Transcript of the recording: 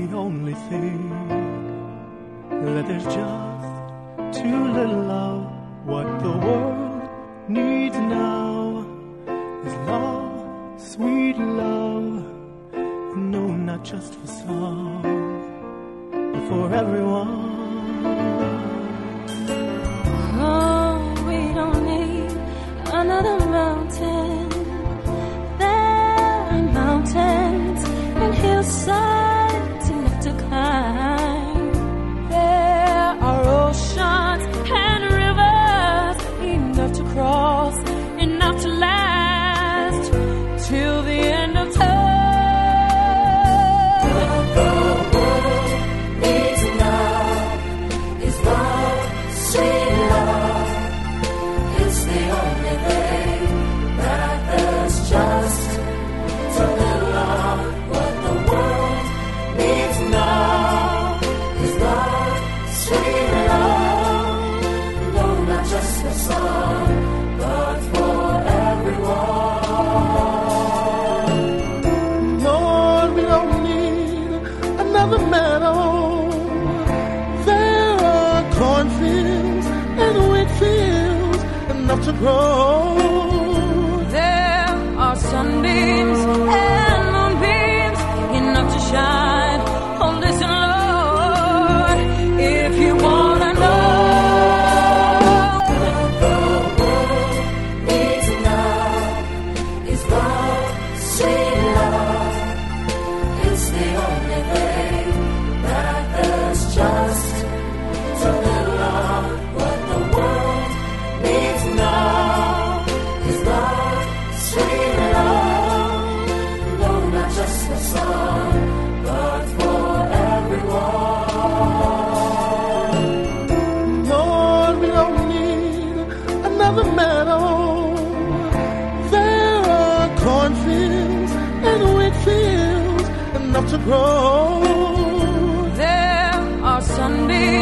only thing. That there's just too little of what the world needs now is love, sweet love. No, not just for some, but for everyone. Oh, we don't need another mountain. There are mountains and hillsides enough to climb. There are oceans and rivers enough to cross, enough to last till the end of time. To grow. There are sunbeams and moonbeams enough to shine. Oh, listen, Lord, if you wanna know. The world needs love, is love, sweet love. It's the only thing that there's just too little of what the world needs now is love, sweet love. No, not just for some, but for everyone. Lord, we don't need another meadow. There are cornfields and wheat fields enough to grow. There are sunbeams